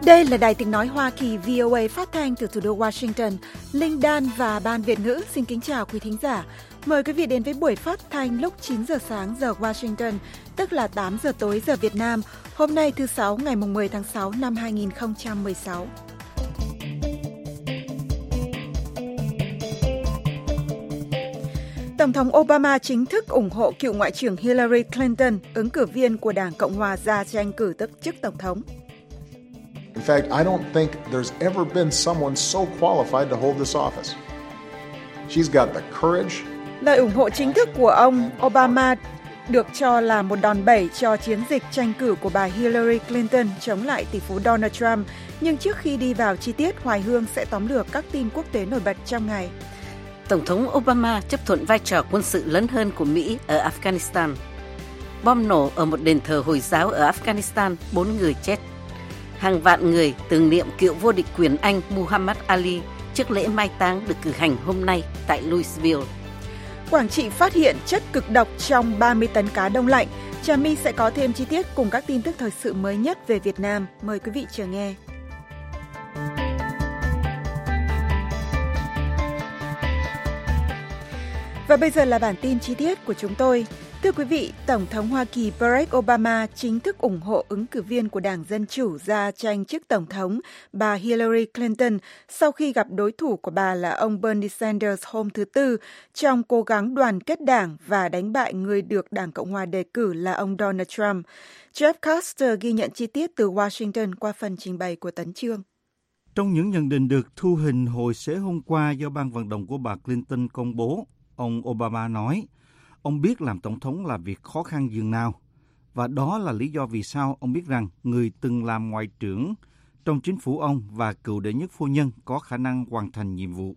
Đây là Đài Tiếng Nói Hoa Kỳ VOA phát thanh từ thủ đô Washington. Linh Đan và Ban Việt ngữ xin kính chào quý thính giả. Mời quý vị đến với buổi phát thanh lúc 9 giờ sáng giờ Washington, tức là 8 giờ tối giờ Việt Nam. Hôm nay thứ Sáu ngày 10 tháng 6 năm 2016. Tổng thống Obama chính thức ủng hộ cựu Ngoại trưởng Hillary Clinton, ứng cử viên của Đảng Cộng hòa ra tranh cử chức Tổng thống. In fact, I don't think there's ever been someone so qualified to hold this office. She's got the courage. Lời ủng hộ chính thức của ông Obama được cho là một đòn bẩy cho chiến dịch tranh cử của bà Hillary Clinton chống lại tỷ phú Donald Trump. Nhưng trước khi đi vào chi tiết, Hoài Hương sẽ tóm lược các tin quốc tế nổi bật trong ngày. Tổng thống Obama chấp thuận vai trò quân sự lớn hơn của Mỹ ở Afghanistan. Bom nổ ở một đền thờ Hồi giáo ở Afghanistan, 4 người chết. Hàng vạn người tưởng niệm cựu vô địch quyền Anh Muhammad Ali trước lễ mai táng được cử hành hôm nay tại Louisville. Quảng Trị phát hiện chất cực độc trong 30 tấn cá đông lạnh. Trà My sẽ có thêm chi tiết cùng các tin tức thời sự mới nhất về Việt Nam. Mời quý vị chờ nghe. Và bây giờ là bản tin chi tiết của chúng tôi. Thưa quý vị, Tổng thống Hoa Kỳ Barack Obama chính thức ủng hộ ứng cử viên của Đảng Dân Chủ ra tranh chức Tổng thống, bà Hillary Clinton, sau khi gặp đối thủ của bà là ông Bernie Sanders hôm thứ Tư trong cố gắng đoàn kết đảng và đánh bại người được Đảng Cộng hòa đề cử là ông Donald Trump. Jeff Custer ghi nhận chi tiết từ Washington qua phần trình bày của Tấn Chương. Trong những nhận định được thu hình hồi xế hôm qua do ban vận động của bà Clinton công bố, ông Obama nói, ông biết làm tổng thống là việc khó khăn dường nào, và đó là lý do vì sao ông biết rằng người từng làm ngoại trưởng trong chính phủ ông và cựu đệ nhất phu nhân có khả năng hoàn thành nhiệm vụ.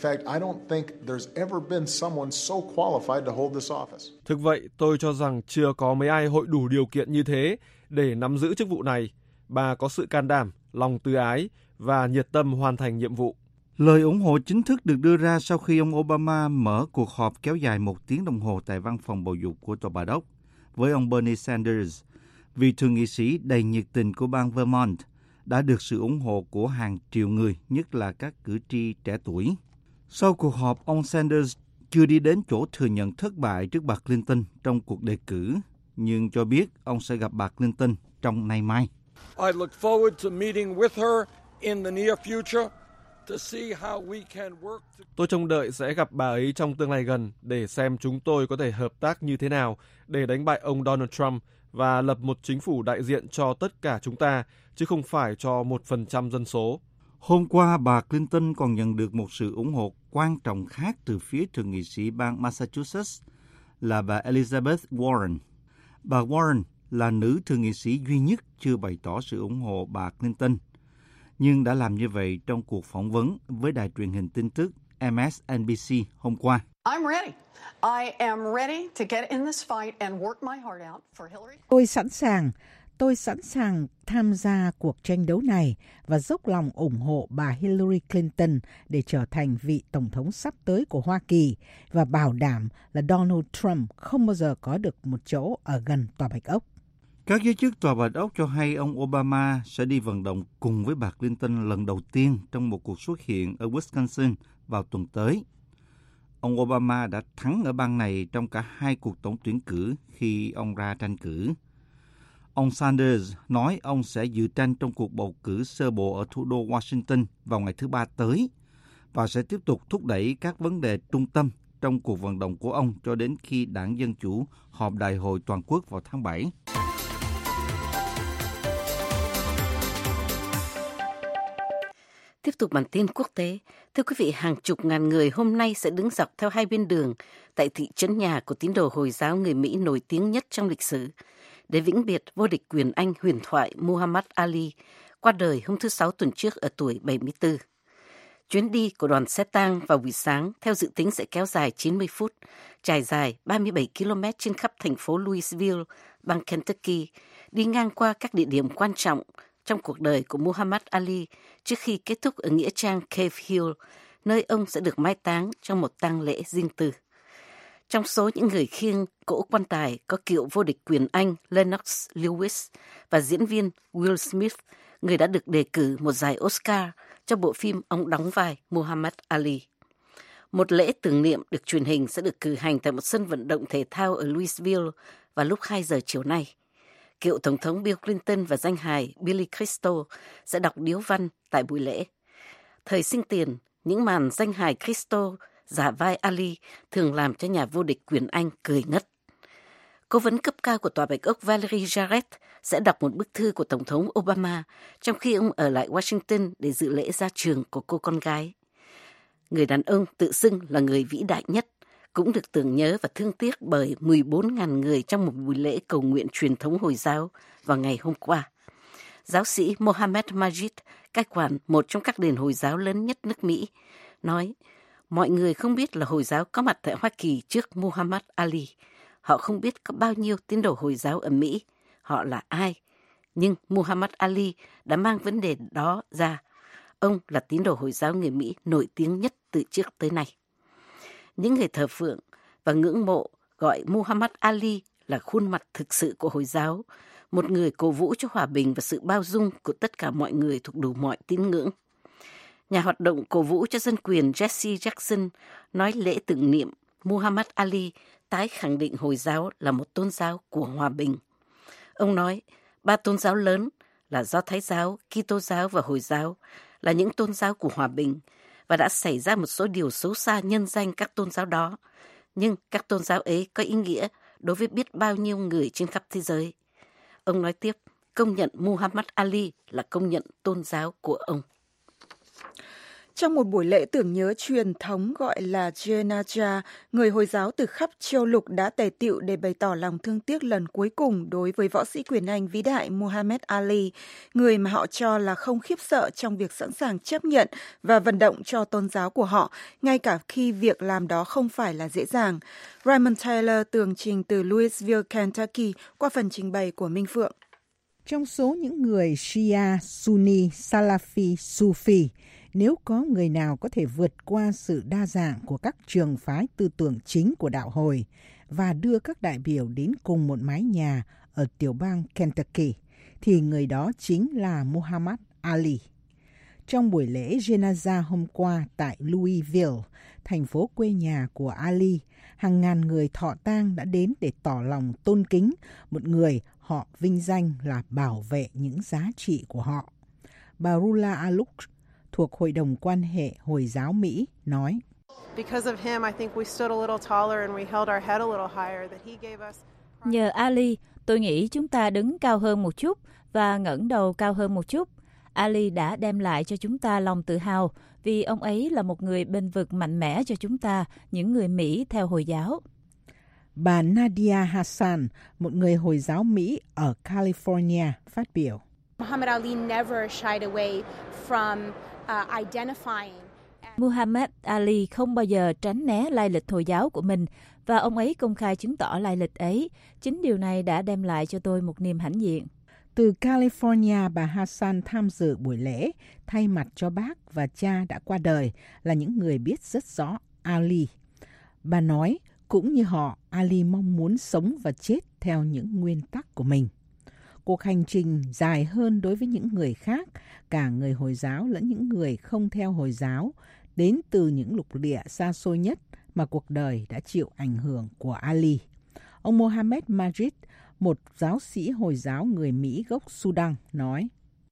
Thực vậy, tôi cho rằng chưa có mấy ai hội đủ điều kiện như thế để nắm giữ chức vụ này. Bà có sự can đảm, lòng từ ái và nhiệt tâm hoàn thành nhiệm vụ. Lời ủng hộ chính thức được đưa ra sau khi ông Obama mở cuộc họp kéo dài 1 tiếng đồng hồ tại văn phòng bầu dục của Tòa Bà Đốc với ông Bernie Sanders, vị thượng nghị sĩ đầy nhiệt tình của bang Vermont, đã được sự ủng hộ của hàng triệu người, nhất là các cử tri trẻ tuổi. Sau cuộc họp, ông Sanders chưa đi đến chỗ thừa nhận thất bại trước bà Clinton trong cuộc đề cử, nhưng cho biết ông sẽ gặp bà Clinton trong nay mai. I look forward to meeting with her in the near future. Tôi trông đợi sẽ gặp bà ấy trong tương lai gần để xem chúng tôi có thể hợp tác như thế nào để đánh bại ông Donald Trump và lập một chính phủ đại diện cho tất cả chúng ta, chứ không phải cho 1% dân số. Hôm qua, bà Clinton còn nhận được một sự ủng hộ quan trọng khác từ phía thượng nghị sĩ bang Massachusetts là bà Elizabeth Warren. Bà Warren là nữ thượng nghị sĩ duy nhất chưa bày tỏ sự ủng hộ bà Clinton, nhưng đã làm như vậy trong cuộc phỏng vấn với đài truyền hình tin tức MSNBC hôm qua. Tôi sẵn sàng tham gia cuộc tranh đấu này và dốc lòng ủng hộ bà Hillary Clinton để trở thành vị tổng thống sắp tới của Hoa Kỳ và bảo đảm là Donald Trump không bao giờ có được một chỗ ở gần Tòa Bạch Ốc. Các giới chức Tòa Bạch Ốc cho hay ông Obama sẽ đi vận động cùng với bà Clinton lần đầu tiên trong một cuộc xuất hiện ở Wisconsin vào tuần tới. Ông Obama đã thắng ở bang này trong cả hai cuộc tổng tuyển cử khi ông ra tranh cử. Ông Sanders nói ông sẽ dự tranh trong cuộc bầu cử sơ bộ ở thủ đô Washington vào ngày thứ Ba tới và sẽ tiếp tục thúc đẩy các vấn đề trung tâm trong cuộc vận động của ông cho đến khi Đảng Dân Chủ họp đại hội toàn quốc vào tháng 7. Tiếp tục bản tin quốc tế. Thưa quý vị, hàng chục ngàn người hôm nay sẽ đứng dọc theo hai bên đường tại thị trấn nhà của tín đồ Hồi giáo người Mỹ nổi tiếng nhất trong lịch sử để vĩnh biệt vô địch quyền Anh huyền thoại Muhammad Ali qua đời hôm thứ Sáu tuần trước ở tuổi 74. Chuyến đi của đoàn xe tang vào buổi sáng theo dự tính sẽ kéo dài 90 phút, trải dài 37 km trên khắp thành phố Louisville, bang Kentucky, đi ngang qua các địa điểm quan trọng trong cuộc đời của Muhammad Ali trước khi kết thúc ở nghĩa trang Cave Hill, nơi ông sẽ được mai táng trong một tang lễ riêng tư. Trong số những người khiêng cỗ quan tài có cựu vô địch quyền Anh Lennox Lewis và diễn viên Will Smith, người đã được đề cử một giải Oscar cho bộ phim ông đóng vai Muhammad Ali. Một lễ tưởng niệm được truyền hình sẽ được cử hành tại một sân vận động thể thao ở Louisville vào lúc 2 giờ chiều nay. Cựu Tổng thống Bill Clinton và danh hài Billy Crystal sẽ đọc điếu văn tại buổi lễ. Thời sinh tiền, những màn danh hài Crystal giả vai Ali thường làm cho nhà vô địch quyền Anh cười ngất. Cố vấn cấp cao của Tòa Bạch Ốc Valerie Jarrett sẽ đọc một bức thư của Tổng thống Obama trong khi ông ở lại Washington để dự lễ ra trường của cô con gái. Người đàn ông tự xưng là người vĩ đại nhất cũng được tưởng nhớ và thương tiếc bởi 14.000 người trong một buổi lễ cầu nguyện truyền thống Hồi giáo vào ngày hôm qua. Giáo sĩ Mohammed Majid, cai quản một trong các đền Hồi giáo lớn nhất nước Mỹ, nói, mọi người không biết là Hồi giáo có mặt tại Hoa Kỳ trước Muhammad Ali. Họ không biết có bao nhiêu tín đồ Hồi giáo ở Mỹ. Họ là ai? Nhưng Muhammad Ali đã mang vấn đề đó ra. Ông là tín đồ Hồi giáo người Mỹ nổi tiếng nhất từ trước tới nay. Những người thờ phượng và ngưỡng mộ gọi Muhammad Ali là khuôn mặt thực sự của Hồi giáo, một người cổ vũ cho hòa bình và sự bao dung của tất cả mọi người thuộc đủ mọi tín ngưỡng. Nhà hoạt động cổ vũ cho dân quyền Jesse Jackson nói lễ tưởng niệm Muhammad Ali tái khẳng định Hồi giáo là một tôn giáo của hòa bình. Ông nói, 3 tôn giáo lớn là Do Thái giáo, Kitô giáo và Hồi giáo là những tôn giáo của hòa bình và đã xảy ra một số điều xấu xa nhân danh các tôn giáo đó. Nhưng các tôn giáo ấy có ý nghĩa đối với biết bao nhiêu người trên khắp thế giới. Ông nói tiếp, công nhận Muhammad Ali là công nhận tôn giáo của ông. Trong một buổi lễ tưởng nhớ truyền thống gọi là Janazah, người Hồi giáo từ khắp châu lục đã tề tựu để bày tỏ lòng thương tiếc lần cuối cùng đối với võ sĩ quyền Anh vĩ đại Muhammad Ali, người mà họ cho là không khiếp sợ trong việc sẵn sàng chấp nhận và vận động cho tôn giáo của họ, ngay cả khi việc làm đó không phải là dễ dàng. Raymond Taylor tường trình từ Louisville, Kentucky qua phần trình bày của Minh Phượng. Trong số những người Shia, Sunni, Salafi, Sufi, nếu có người nào có thể vượt qua sự đa dạng của các trường phái tư tưởng chính của đạo Hồi và đưa các đại biểu đến cùng một mái nhà ở tiểu bang Kentucky, thì người đó chính là Muhammad Ali. Trong buổi lễ Janazah hôm qua tại Louisville, thành phố quê nhà của Ali, hàng ngàn người thọ tang đã đến để tỏ lòng tôn kính một người họ vinh danh là bảo vệ những giá trị của họ. Bà Rula Aluk thuộc Hội đồng quan hệ Hồi giáo Mỹ nói, nhờ Ali, tôi nghĩ chúng ta đứng cao hơn một chút và ngẩng đầu cao hơn một chút. Ali đã đem lại cho chúng ta lòng tự hào vì ông ấy là một người bênh vực mạnh mẽ cho chúng ta, những người Mỹ theo Hồi giáo. Bà Nadia Hassan, một người Hồi giáo Mỹ ở California, phát biểu. Muhammad Ali never shied away from identifying. Muhammad Ali không bao giờ tránh né lai lịch Hồi giáo của mình và ông ấy công khai chứng tỏ lai lịch ấy. Chính điều này đã đem lại cho tôi một niềm hãnh diện. Từ California, bà Hassan tham dự buổi lễ thay mặt cho bác và cha đã qua đời là những người biết rất rõ Ali. Bà nói, cũng như họ, Ali mong muốn sống và chết theo những nguyên tắc của mình. Cuộc hành trình dài hơn đối với những người khác, cả người Hồi giáo lẫn những người không theo Hồi giáo, đến từ những lục địa xa xôi nhất mà cuộc đời đã chịu ảnh hưởng của Ali. Ông Mohammed Majid, một giáo sĩ Hồi giáo người Mỹ gốc Sudan, nói,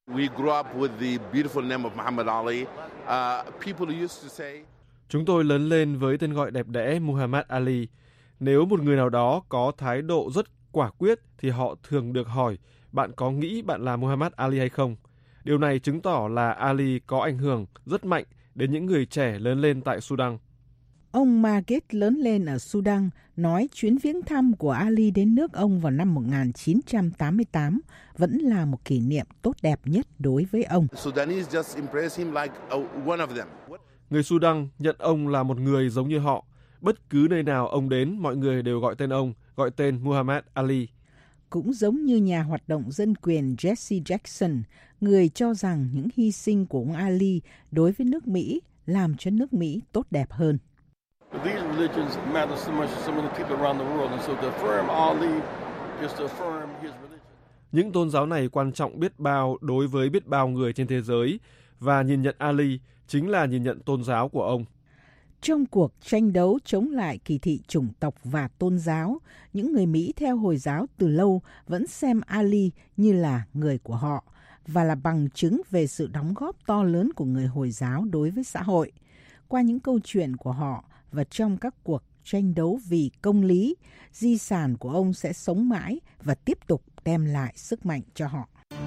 chúng tôi lớn lên với tên gọi đẹp đẽ Muhammad Ali. Nếu một người nào đó có thái độ rất quả quyết thì họ thường được hỏi, bạn có nghĩ bạn là Muhammad Ali hay không? Điều này chứng tỏ là Ali có ảnh hưởng rất mạnh đến những người trẻ lớn lên tại Sudan. Ông Majid lớn lên ở Sudan nói chuyến viếng thăm của Ali đến nước ông vào năm 1988 vẫn là một kỷ niệm tốt đẹp nhất đối với ông. Người Sudan nhận ông là một người giống như họ. Bất cứ nơi nào ông đến, mọi người đều gọi tên ông, gọi tên Muhammad Ali. Cũng giống như nhà hoạt động dân quyền Jesse Jackson, người cho rằng những hy sinh của ông Ali đối với nước Mỹ làm cho nước Mỹ tốt đẹp hơn. Những tôn giáo này quan trọng biết bao đối với biết bao người trên thế giới, và nhìn nhận Ali chính là nhìn nhận tôn giáo của ông. Trong cuộc tranh đấu chống lại kỳ thị chủng tộc và tôn giáo, những người Mỹ theo Hồi giáo từ lâu vẫn xem Ali như là người của họ và là bằng chứng về sự đóng góp to lớn của người Hồi giáo đối với xã hội. Qua những câu chuyện của họ và trong các cuộc tranh đấu vì công lý, di sản của ông sẽ sống mãi và tiếp tục đem lại sức mạnh cho họ.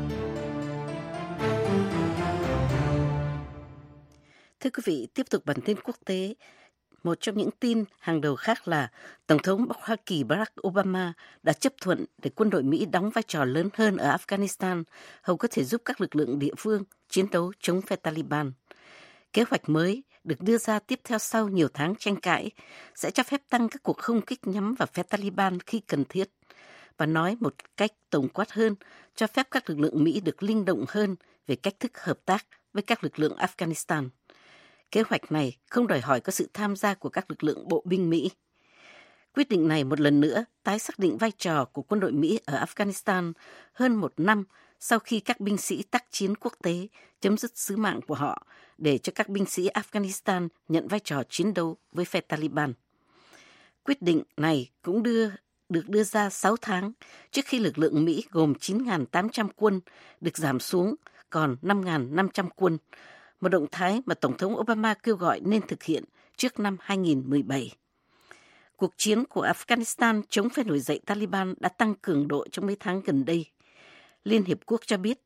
Thưa quý vị, tiếp tục bản tin quốc tế. Một trong những tin hàng đầu khác là Tổng thống Hoa Kỳ Barack Obama đã chấp thuận để quân đội Mỹ đóng vai trò lớn hơn ở Afghanistan, hầu có thể giúp các lực lượng địa phương chiến đấu chống phe Taliban. Kế hoạch mới được đưa ra tiếp theo sau nhiều tháng tranh cãi sẽ cho phép tăng các cuộc không kích nhắm vào phe Taliban khi cần thiết, và nói một cách tổng quát hơn, cho phép các lực lượng Mỹ được linh động hơn về cách thức hợp tác với các lực lượng Afghanistan. Kế hoạch này không đòi hỏi có sự tham gia của các lực lượng bộ binh Mỹ. Quyết định này một lần nữa tái xác định vai trò của quân đội Mỹ ở Afghanistan hơn một năm sau khi các binh sĩ tác chiến quốc tế chấm dứt sứ mạng của họ để cho các binh sĩ Afghanistan nhận vai trò chiến đấu với phe Taliban. Quyết định này cũng được đưa ra 6 tháng trước khi lực lượng Mỹ gồm 9.800 quân được giảm xuống còn 5.500 quân, một động thái mà Tổng thống Obama kêu gọi nên thực hiện trước năm 2017. Cuộc chiến của Afghanistan chống phe nổi dậy Taliban đã tăng cường độ trong mấy tháng gần đây. Liên Hiệp Quốc cho biết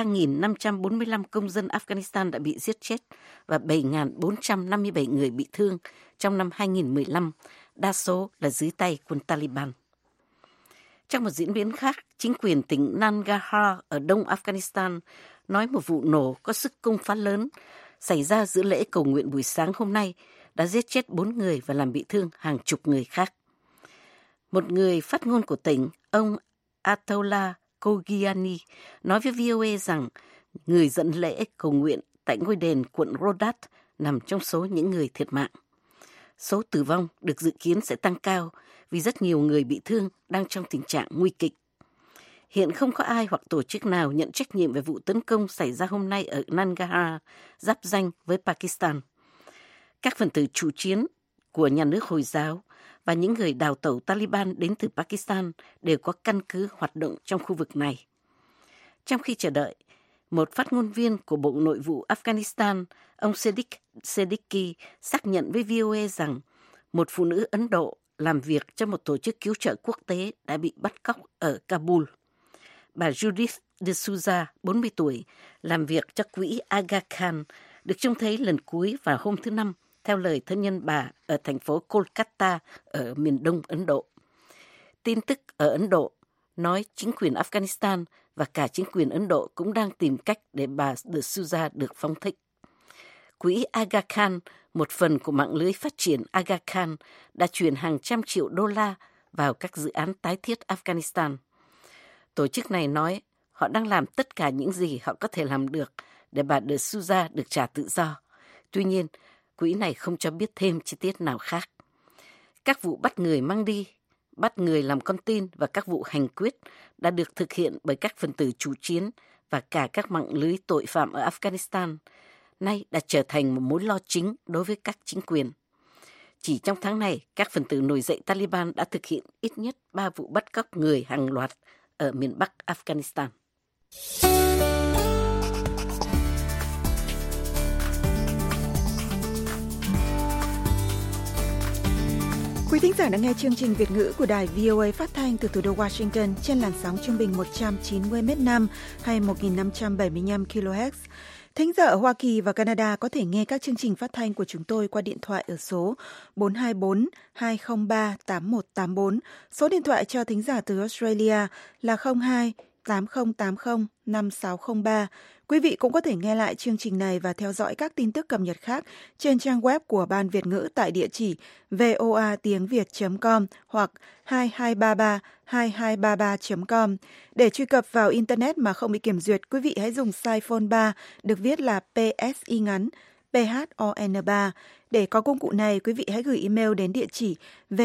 3.545 công dân Afghanistan đã bị giết chết và 7.457 người bị thương trong năm 2015, đa số là dưới tay quân Taliban. Trong một diễn biến khác, chính quyền tỉnh Nangarhar ở đông Afghanistan nói một vụ nổ có sức công phá lớn xảy ra giữa lễ cầu nguyện buổi sáng hôm nay đã giết chết 4 người và làm bị thương hàng chục người khác. Một người phát ngôn của tỉnh, ông Atullah Kogiani, nói với VOA rằng người dẫn lễ cầu nguyện tại ngôi đền quận Rodat nằm trong số những người thiệt mạng. Số tử vong được dự kiến sẽ tăng cao vì rất nhiều người bị thương đang trong tình trạng nguy kịch. Hiện không có ai hoặc tổ chức nào nhận trách nhiệm về vụ tấn công xảy ra hôm nay ở Nangarhar, giáp ranh với Pakistan. Các phần tử chủ chiến của nhà nước Hồi giáo và những người đào tẩu Taliban đến từ Pakistan đều có căn cứ hoạt động trong khu vực này. Trong khi chờ đợi, một phát ngôn viên của Bộ Nội vụ Afghanistan, ông Siddiqui, xác nhận với VOA rằng một phụ nữ Ấn Độ làm việc cho một tổ chức cứu trợ quốc tế đã bị bắt cóc ở Kabul. Bà Judith D'Souza, 40 tuổi, làm việc cho quỹ Aga Khan, được trông thấy lần cuối vào hôm thứ Năm, theo lời thân nhân bà ở thành phố Kolkata ở miền đông Ấn Độ. Tin tức ở Ấn Độ nói chính quyền Afghanistan và cả chính quyền Ấn Độ cũng đang tìm cách để bà D'Souza được phóng thích. Quỹ Aga Khan, một phần của mạng lưới phát triển Aga Khan, đã chuyển hàng trăm triệu đô la vào các dự án tái thiết Afghanistan. Tổ chức này nói họ đang làm tất cả những gì họ có thể làm được để bà D'Souza được trả tự do. Tuy nhiên, quỹ này không cho biết thêm chi tiết nào khác. Các vụ bắt người mang đi, bắt người làm con tin và các vụ hành quyết đã được thực hiện bởi các phần tử chủ chiến và cả các mạng lưới tội phạm ở Afghanistan, nay đã trở thành một mối lo chính đối với các chính quyền. Chỉ trong tháng này, các phần tử nổi dậy Taliban đã thực hiện ít nhất 3 vụ bắt cóc người hàng loạt ở miền Bắc Afghanistan. Quý thính giả đã nghe chương trình Việt ngữ của đài VOA phát thanh từ thủ đô Washington trên làn sóng trung bình 190 m/s hay 1575 kHz. Thính giả ở Hoa Kỳ và Canada có thể nghe các chương trình phát thanh của chúng tôi qua điện thoại ở số 424 203 8184. Số điện thoại cho thính giả từ Australia là 02 8080 5603. Quý vị cũng có thể nghe lại chương trình này và theo dõi các tin tức cập nhật khác trên trang web của Ban Việt ngữ tại địa chỉ voatiengviet.com hoặc 2233-2233.com. Để truy cập vào Internet mà không bị kiểm duyệt, quý vị hãy dùng size phone 3 được viết là PSI ngắn PHON3. Để có công cụ này, quý vị hãy gửi email đến địa chỉ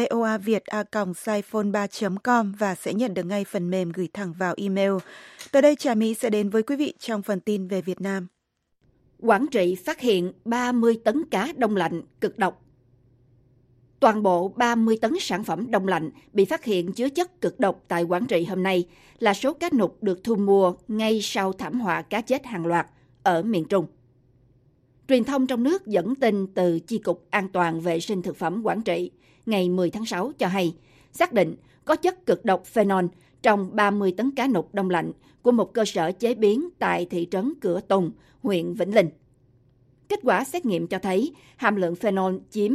voaviet@saiphone3.com và sẽ nhận được ngay phần mềm gửi thẳng vào email. Tới đây, Trà My sẽ đến với quý vị trong phần tin về Việt Nam. Quảng Trị phát hiện 30 tấn cá đông lạnh cực độc. Toàn bộ 30 tấn sản phẩm đông lạnh bị phát hiện chứa chất cực độc tại Quảng Trị hôm nay là số cá nục được thu mua ngay sau thảm họa cá chết hàng loạt ở miền Trung. Truyền thông trong nước dẫn tin từ Chi cục An toàn Vệ sinh Thực phẩm Quảng Trị ngày 10 tháng 6 cho hay, xác định có chất cực độc phenol trong 30 tấn cá nục đông lạnh của một cơ sở chế biến tại thị trấn Cửa Tùng, huyện Vĩnh Linh. Kết quả xét nghiệm cho thấy hàm lượng phenol chiếm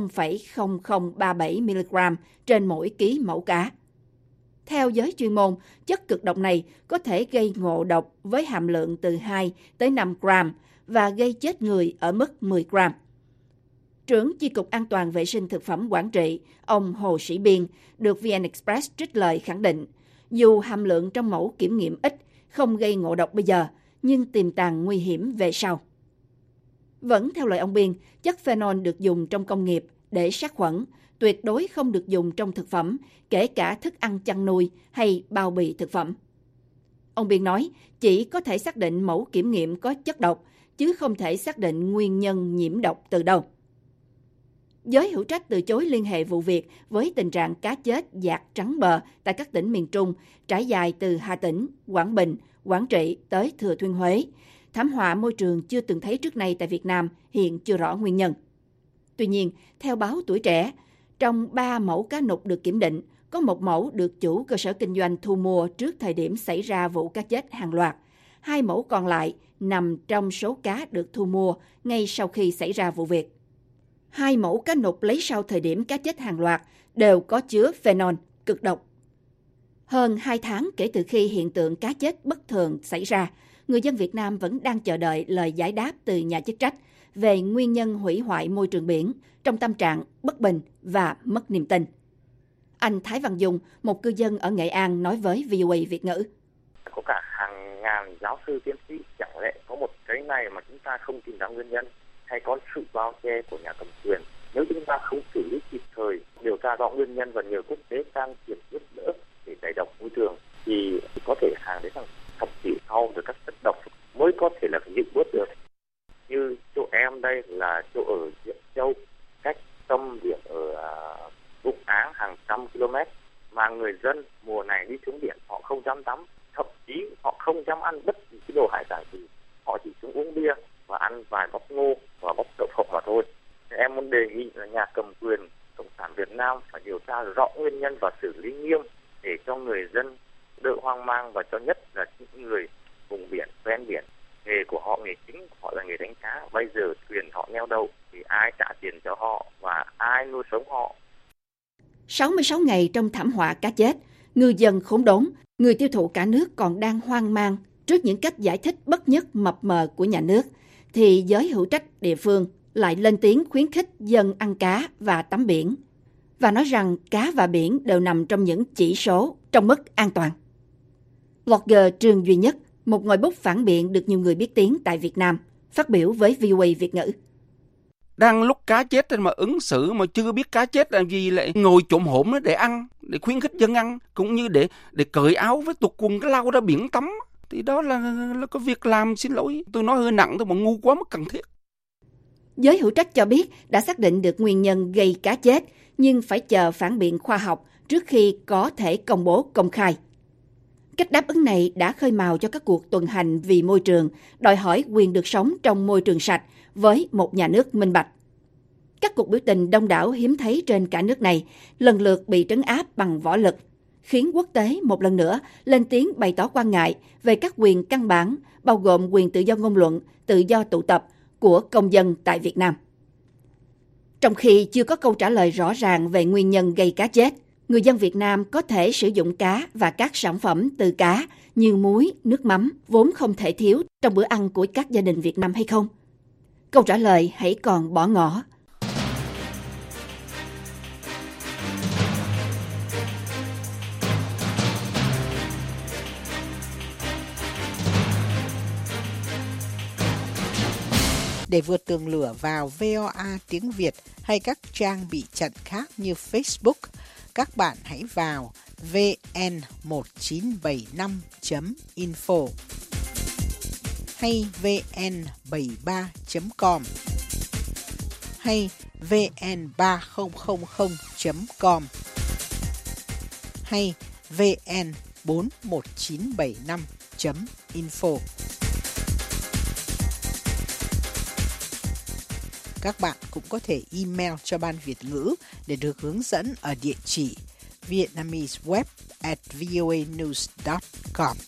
0,0037 mg trên mỗi ký mẫu cá. Theo giới chuyên môn, chất cực độc này có thể gây ngộ độc với hàm lượng từ 2 tới 5 gram và gây chết người ở mức 10 gram. Trưởng Chi cục An toàn Vệ sinh Thực phẩm Quảng Trị, ông Hồ Sĩ Biên, được VN Express trích lời khẳng định, dù hàm lượng trong mẫu kiểm nghiệm ít, không gây ngộ độc bây giờ, nhưng tiềm tàng nguy hiểm về sau. Vẫn theo lời ông Biên, chất phenol được dùng trong công nghiệp để sát khuẩn, tuyệt đối không được dùng trong thực phẩm, kể cả thức ăn chăn nuôi hay bao bì thực phẩm. Ông Biên nói, chỉ có thể xác định mẫu kiểm nghiệm có chất độc, chứ không thể xác định nguyên nhân nhiễm độc từ đâu. Giới hữu trách từ chối liên hệ vụ việc với tình trạng cá chết dạt trắng bờ tại các tỉnh miền Trung, trải dài từ Hà Tĩnh, Quảng Bình, Quảng Trị tới Thừa Thiên Huế. Thảm họa môi trường chưa từng thấy trước nay tại Việt Nam hiện chưa rõ nguyên nhân. Tuy nhiên, theo báo Tuổi Trẻ, trong 3 mẫu cá nục được kiểm định, có một mẫu được chủ cơ sở kinh doanh thu mua trước thời điểm xảy ra vụ cá chết hàng loạt. 2 mẫu còn lại nằm trong số cá được thu mua ngay sau khi xảy ra vụ việc. 2 mẫu cá nục lấy sau thời điểm cá chết hàng loạt đều có chứa phenol cực độc. Hơn 2 tháng kể từ khi hiện tượng cá chết bất thường xảy ra, người dân Việt Nam vẫn đang chờ đợi lời giải đáp từ nhà chức trách về nguyên nhân hủy hoại môi trường biển trong tâm trạng bất bình và mất niềm tin. Anh Thái Văn Dung, một cư dân ở Nghệ An, nói với VOA Việt ngữ. Có cả hàng ngàn giáo sư tiến sĩ, chẳng lẽ có một cái này mà chúng ta không tìm ra nguyên nhân, hay có sự bao che của nhà cầm quyền? Nếu chúng ta không xử lý kịp thời, điều tra rõ nguyên nhân và nhờ quốc tế can thiệp giúp đỡ để tẩy độc môi trường, thì có thể hàng đến hàng thập kỷ sau rồi các chất độc mới có thể là dịu bớt được. Như chỗ em đây là chỗ ở Diễn Châu, cách tâm biển ở Vũng Áng hàng trăm km, mà người dân mùa này đi xuống biển họ không dám tắm, thậm chí họ không dám ăn bất kỳ cái đồ hải sản gì, họ chỉ xuống uống bia và ăn vài bắp ngô và bắp đậu phộng mà thôi. Em muốn đề nghị là nhà cầm quyền Cộng sản Việt Nam phải điều tra rõ nguyên nhân và xử lý nghiêm để cho người dân đỡ hoang mang, và cho nhất là những người vùng biển, ven biển. Nghề của họ, nghề chính của họ là nghề đánh cá. Bây giờ thuyền họ neo đậu thì ai trả tiền cho họ và ai nuôi sống họ? 66 ngày trong thảm họa cá chết, ngư dân khốn đốn, người tiêu thụ cả nước còn đang hoang mang trước những cách giải thích bất nhất mập mờ của nhà nước, thì giới hữu trách địa phương lại lên tiếng khuyến khích dân ăn cá và tắm biển, và nói rằng cá và biển đều nằm trong những chỉ số trong mức an toàn. Blogger Trương Duy Nhất, một ngòi bút phản biện được nhiều người biết tiếng tại Việt Nam, phát biểu với VOA Việt ngữ. Đang lúc cá chết mà ứng xử mà chưa biết cá chết làm gì lại ngồi trộm hổm để ăn, để khuyến khích dân ăn, cũng như để cởi áo với tuột quần cái lao ra biển tắm. Thì đó là có việc làm, xin lỗi, tôi nói hơi nặng thôi mà ngu quá mức cần thiết. Giới hữu trách cho biết đã xác định được nguyên nhân gây cá chết, nhưng phải chờ phản biện khoa học trước khi có thể công bố công khai. Cách đáp ứng này đã khơi mào cho các cuộc tuần hành vì môi trường, đòi hỏi quyền được sống trong môi trường sạch với một nhà nước minh bạch. Các cuộc biểu tình đông đảo hiếm thấy trên cả nước này lần lượt bị trấn áp bằng võ lực, khiến quốc tế một lần nữa lên tiếng bày tỏ quan ngại về các quyền căn bản, bao gồm quyền tự do ngôn luận, tự do tụ tập của công dân tại Việt Nam. Trong khi chưa có câu trả lời rõ ràng về nguyên nhân gây cá chết, người dân Việt Nam có thể sử dụng cá và các sản phẩm từ cá như muối, nước mắm vốn không thể thiếu trong bữa ăn của các gia đình Việt Nam hay không? Câu trả lời hãy còn bỏ ngỏ. Để vượt tường lửa vào VOA tiếng Việt hay các trang bị chặn khác như Facebook, các bạn hãy vào vn1975.info hay vn73.com hay vn3000.com hay vn41975.info. Các bạn cũng có thể email cho Ban Việt ngữ để được hướng dẫn ở địa chỉ vietnameseweb@voanews.com.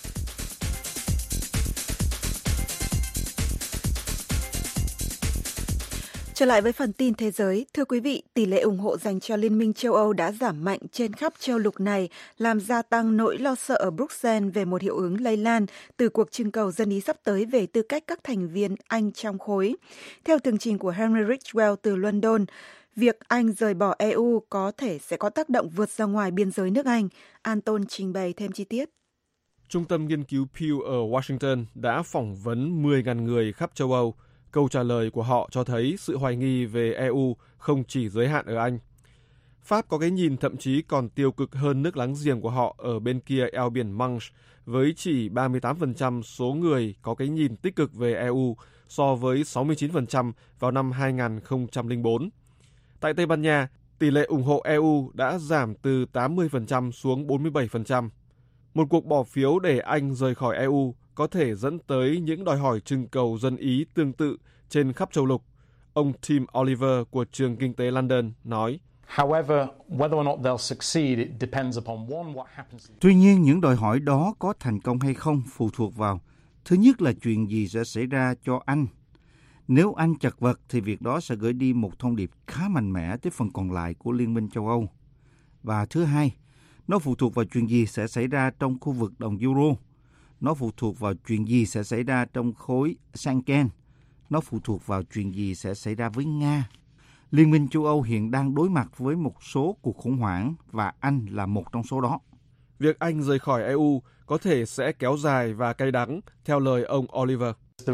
Trở lại với phần tin thế giới, thưa quý vị, tỷ lệ ủng hộ dành cho Liên minh châu Âu đã giảm mạnh trên khắp châu lục này, làm gia tăng nỗi lo sợ ở Bruxelles về một hiệu ứng lây lan từ cuộc trưng cầu dân Ý sắp tới về tư cách các thành viên Anh trong khối. Theo tường trình của Henry Ridgwell từ London, việc Anh rời bỏ EU có thể sẽ có tác động vượt ra ngoài biên giới nước Anh. Anton trình bày thêm chi tiết. Trung tâm nghiên cứu Pew ở Washington đã phỏng vấn 10.000 người khắp châu Âu. Câu trả lời của họ cho thấy sự hoài nghi về EU không chỉ giới hạn ở Anh. Pháp có cái nhìn thậm chí còn tiêu cực hơn nước láng giềng của họ ở bên kia eo biển Manche, với chỉ 38% số người có cái nhìn tích cực về EU so với 69% vào năm 2004. Tại Tây Ban Nha, tỷ lệ ủng hộ EU đã giảm từ 80% xuống 47%. Một cuộc bỏ phiếu để Anh rời khỏi EU có thể dẫn tới những đòi hỏi trưng cầu dân Ý tương tự trên khắp châu lục. Ông Tim Oliver của trường kinh tế London nói. Tuy nhiên, những đòi hỏi đó có thành công hay không phụ thuộc vào, thứ nhất là chuyện gì sẽ xảy ra cho Anh. Nếu Anh chật vật thì việc đó sẽ gửi đi một thông điệp khá mạnh mẽ tới phần còn lại của Liên minh châu Âu. Và thứ hai, nó phụ thuộc vào chuyện gì sẽ xảy ra trong khu vực đồng euro. Nó phụ thuộc vào chuyện gì sẽ xảy ra trong khối Schengen. Nó phụ thuộc vào chuyện gì sẽ xảy ra với Nga. Liên minh châu Âu hiện đang đối mặt với một số cuộc khủng hoảng và Anh là một trong số đó. Việc Anh rời khỏi EU có thể sẽ kéo dài và cay đắng, theo lời ông Oliver.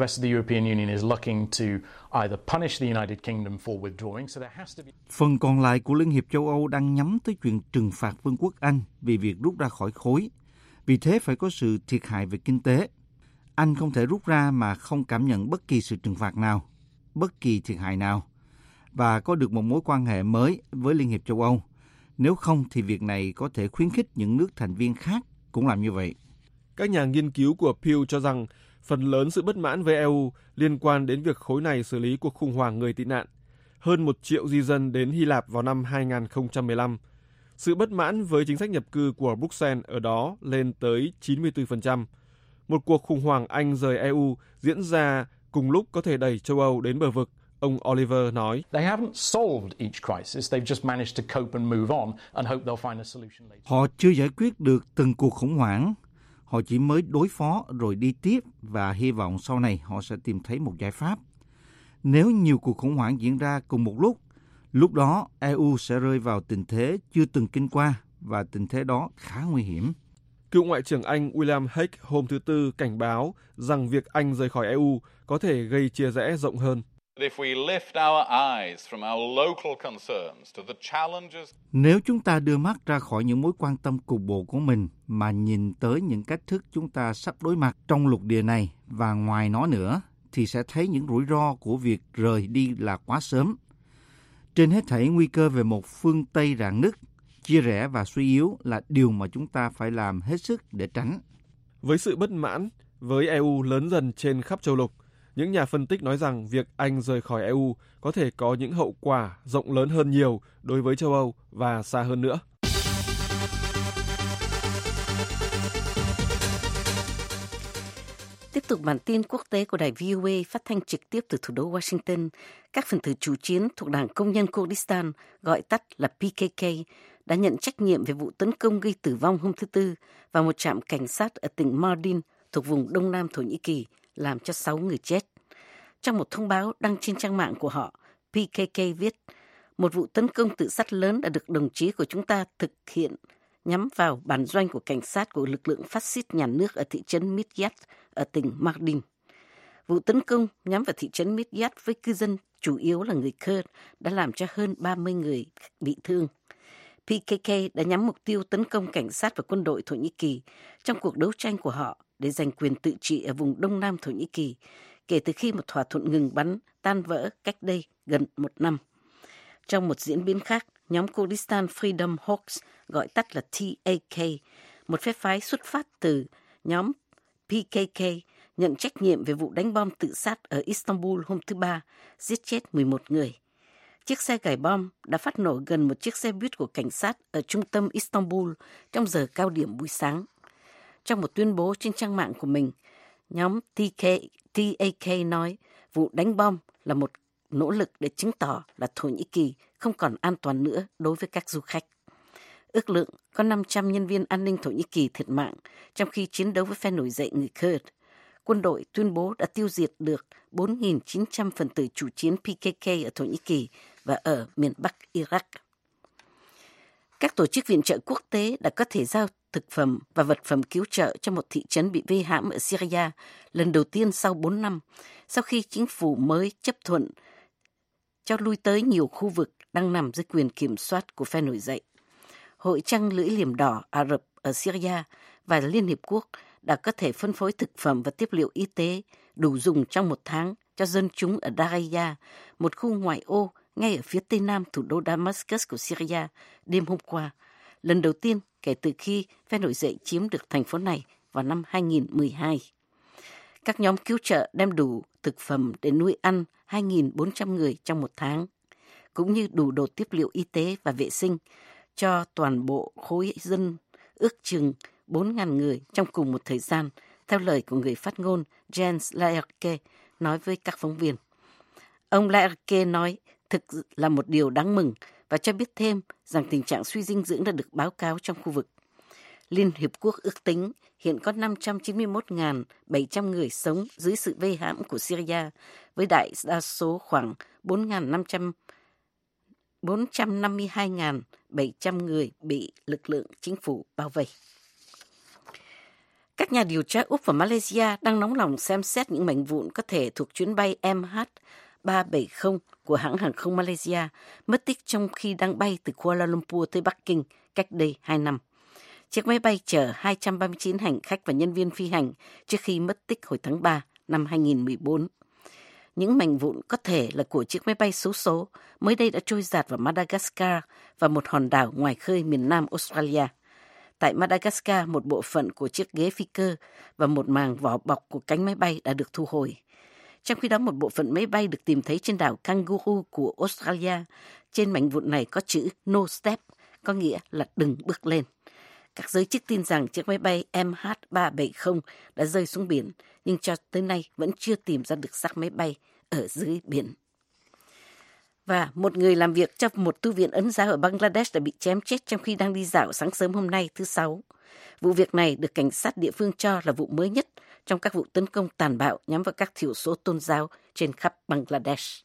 Phần còn lại của Liên hiệp châu Âu đang nhắm tới chuyện trừng phạt Vương quốc Anh vì việc rút ra khỏi khối. Vì thế phải có sự thiệt hại về kinh tế. Anh không thể rút ra mà không cảm nhận bất kỳ sự trừng phạt nào, bất kỳ thiệt hại nào, và có được một mối quan hệ mới với Liên hiệp châu Âu. Nếu không thì việc này có thể khuyến khích những nước thành viên khác cũng làm như vậy. Các nhà nghiên cứu của Pew cho rằng phần lớn sự bất mãn với EU liên quan đến việc khối này xử lý cuộc khủng hoảng người tị nạn. Hơn 1 triệu di dân đến Hy Lạp vào năm 2015. Sự bất mãn với chính sách nhập cư của Bruxelles ở đó lên tới 94%. Một cuộc khủng hoảng Anh rời EU diễn ra cùng lúc có thể đẩy châu Âu đến bờ vực, ông Oliver nói. Họ chưa giải quyết được từng cuộc khủng hoảng. Họ chỉ mới đối phó rồi đi tiếp và hy vọng sau này họ sẽ tìm thấy một giải pháp. Nếu nhiều cuộc khủng hoảng diễn ra cùng một lúc đó EU sẽ rơi vào tình thế chưa từng kinh qua và tình thế đó khá nguy hiểm. Cựu Ngoại trưởng Anh William Hague hôm thứ Tư cảnh báo rằng việc Anh rời khỏi EU có thể gây chia rẽ rộng hơn. Nếu chúng ta đưa mắt ra khỏi những mối quan tâm cục bộ của mình mà nhìn tới những cách thức chúng ta sắp đối mặt trong lục địa này và ngoài nó nữa, thì sẽ thấy những rủi ro của việc rời đi là quá sớm. Trên hết thảy, nguy cơ về một phương Tây rạn nứt, chia rẽ và suy yếu là điều mà chúng ta phải làm hết sức để tránh. Với sự bất mãn với EU lớn dần trên khắp châu lục, những nhà phân tích nói rằng việc Anh rời khỏi EU có thể có những hậu quả rộng lớn hơn nhiều đối với châu Âu và xa hơn nữa. Tiếp tục bản tin quốc tế của đài VOA phát thanh trực tiếp từ thủ đô Washington, các phần tử chủ chiến thuộc Đảng Công nhân Kurdistan, gọi tắt là PKK, đã nhận trách nhiệm về vụ tấn công gây tử vong hôm thứ Tư vào một trạm cảnh sát ở tỉnh Mardin thuộc vùng Đông Nam Thổ Nhĩ Kỳ, làm cho 6 người chết. Trong một thông báo đăng trên trang mạng của họ, PKK viết, một vụ tấn công tự sát lớn đã được đồng chí của chúng ta thực hiện nhắm vào bản doanh của cảnh sát của lực lượng phát xít nhà nước ở thị trấn Midyat ở tỉnh Mardin. Vụ tấn công nhắm vào thị trấn Midyat với cư dân chủ yếu là người Kurd đã làm cho hơn 30 người bị thương. PKK đã nhắm mục tiêu tấn công cảnh sát và quân đội Thổ Nhĩ Kỳ trong cuộc đấu tranh của họ để giành quyền tự trị ở vùng Đông Nam Thổ Nhĩ Kỳ, kể từ khi một thỏa thuận ngừng bắn tan vỡ cách đây gần một năm. Trong một diễn biến khác, nhóm Kurdistan Freedom Hawks, gọi tắt là TAK, một phe phái xuất phát từ nhóm PKK, nhận trách nhiệm về vụ đánh bom tự sát ở Istanbul hôm thứ Ba, giết chết 11 người. Chiếc xe gài bom đã phát nổ gần một chiếc xe buýt của cảnh sát ở trung tâm Istanbul trong giờ cao điểm buổi sáng. Trong một tuyên bố trên trang mạng của mình, nhóm TAK nói vụ đánh bom là một nỗ lực để chứng tỏ là Thổ Nhĩ Kỳ không còn an toàn nữa đối với các du khách. Ước lượng có 500 nhân viên an ninh Thổ Nhĩ Kỳ thiệt mạng trong khi chiến đấu với phe nổi dậy người Kurd. Quân đội tuyên bố đã tiêu diệt được 4.900 phần tử chủ chiến PKK ở Thổ Nhĩ Kỳ và ở miền Bắc Iraq. Các tổ chức viện trợ quốc tế đã có thể giao thực phẩm và vật phẩm cứu trợ cho một thị trấn bị vây hãm ở Syria lần đầu tiên sau 4 năm, sau khi chính phủ mới chấp thuận cho lui tới nhiều khu vực đang nằm dưới quyền kiểm soát của phe nổi dậy. Hội Trăng Lưỡi Liềm Đỏ Ả Rập ở Syria và Liên Hiệp Quốc đã có thể phân phối thực phẩm và tiếp liệu y tế đủ dùng trong một tháng cho dân chúng ở Daraya, một khu ngoại ô ngay ở phía tây nam thủ đô Damascus của Syria đêm hôm qua, lần đầu tiên kể từ khi phe nổi dậy chiếm được thành phố này vào năm 2012. Các nhóm cứu trợ đem đủ thực phẩm để nuôi ăn 2.400 người trong một tháng, cũng như đủ đồ tiếp liệu y tế và vệ sinh cho toàn bộ khối dân ước chừng 4.000 người trong cùng một thời gian, theo lời của người phát ngôn Jens Laerke nói với các phóng viên. Ông Laerke nói thực là một điều đáng mừng và cho biết thêm rằng tình trạng suy dinh dưỡng đã được báo cáo trong khu vực. Liên Hiệp Quốc ước tính hiện có 591.700 người sống dưới sự vây hãm của Syria, với đại đa số khoảng 452.700 người bị lực lượng chính phủ bao vây. Các nhà điều tra Úc và Malaysia đang nóng lòng xem xét những mảnh vụn có thể thuộc chuyến bay MH370 của hãng hàng không Malaysia mất tích trong khi đang bay từ Kuala Lumpur tới Bắc Kinh cách đây 2 năm. Chiếc máy bay chở 239 hành khách và nhân viên phi hành trước khi mất tích hồi tháng 3 năm 2014. Những mảnh vụn có thể là của chiếc máy bay xấu số mới đây đã trôi dạt vào Madagascar và một hòn đảo ngoài khơi miền nam Australia. Tại Madagascar, một bộ phận của chiếc ghế phi cơ và một màng vỏ bọc của cánh máy bay đã được thu hồi. Trong khi đó, một bộ phận máy bay được tìm thấy trên đảo Kangaroo của Australia. Trên mảnh vụn này có chữ No Step, có nghĩa là đừng bước lên. Các giới chức tin rằng chiếc máy bay MH370 đã rơi xuống biển, nhưng cho tới nay vẫn chưa tìm ra được xác máy bay ở dưới biển. Và một người làm việc trong một tu viện Ấn giáo ở Bangladesh đã bị chém chết trong khi đang đi dạo sáng sớm hôm nay thứ Sáu. Vụ việc này được cảnh sát địa phương cho là vụ mới nhất trong các vụ tấn công tàn bạo nhắm vào các thiểu số tôn giáo trên khắp Bangladesh.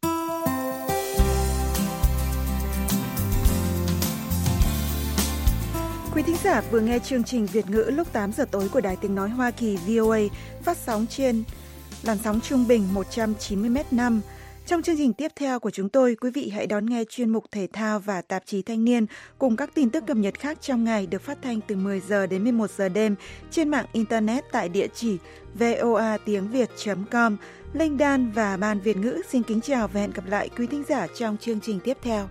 Quý thính giả vừa nghe chương trình Việt ngữ lúc 8 giờ tối của Đài Tiếng Nói Hoa Kỳ VOA phát sóng trên làn sóng trung bình 190 m/s. Trong chương trình tiếp theo của chúng tôi, quý vị hãy đón nghe chuyên mục thể thao và tạp chí Thanh niên cùng các tin tức cập nhật khác trong ngày được phát thanh từ 10 giờ đến 11 giờ đêm trên mạng Internet tại địa chỉ voatiengviet.com. Linh Dan và Ban Việt ngữ xin kính chào và hẹn gặp lại quý thính giả trong chương trình tiếp theo.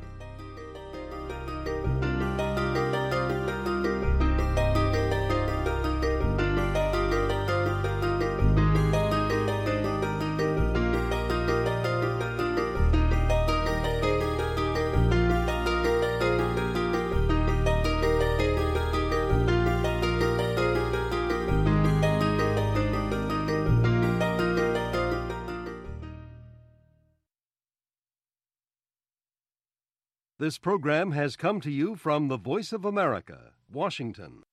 This program has come to you from the Voice of America, Washington.